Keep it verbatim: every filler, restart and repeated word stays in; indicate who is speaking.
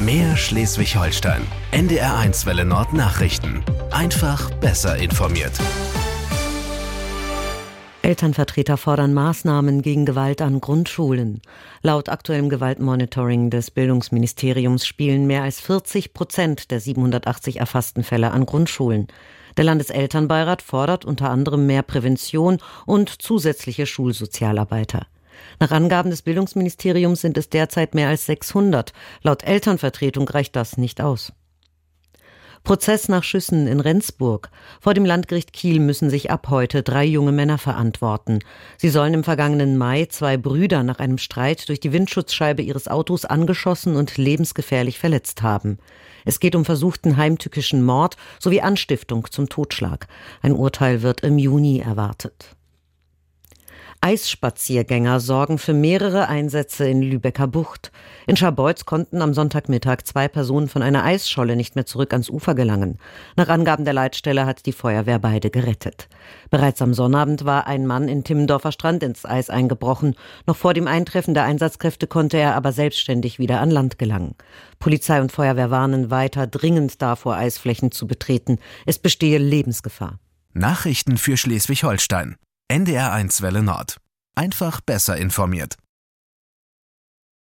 Speaker 1: Mehr Schleswig-Holstein. N D R eins Welle Nord Nachrichten. Einfach besser informiert.
Speaker 2: Elternvertreter fordern Maßnahmen gegen Gewalt an Grundschulen. Laut aktuellem Gewaltmonitoring des Bildungsministeriums spielen mehr als vierzig Prozent der siebenhundertachtzig erfassten Fälle an Grundschulen. Der Landeselternbeirat fordert unter anderem mehr Prävention und zusätzliche Schulsozialarbeiter. Nach Angaben des Bildungsministeriums sind es derzeit mehr als sechshundert. Laut Elternvertretung reicht das nicht aus. Prozess nach Schüssen in Rendsburg. Vor dem Landgericht Kiel müssen sich ab heute drei junge Männer verantworten. Sie sollen im vergangenen Mai zwei Brüder nach einem Streit durch die Windschutzscheibe ihres Autos angeschossen und lebensgefährlich verletzt haben. Es geht um versuchten heimtückischen Mord sowie Anstiftung zum Totschlag. Ein Urteil wird im Juni erwartet. Eisspaziergänger sorgen für mehrere Einsätze in Lübecker Bucht. In Scharbeutz konnten am Sonntagmittag zwei Personen von einer Eisscholle nicht mehr zurück ans Ufer gelangen. Nach Angaben der Leitstelle hat die Feuerwehr beide gerettet. Bereits am Sonnabend war ein Mann in Timmendorfer Strand ins Eis eingebrochen. Noch vor dem Eintreffen der Einsatzkräfte konnte er aber selbstständig wieder an Land gelangen. Polizei und Feuerwehr warnen weiter dringend davor, Eisflächen zu betreten. Es bestehe Lebensgefahr.
Speaker 1: Nachrichten für Schleswig-Holstein. N D R eins Welle Nord. Einfach besser informiert.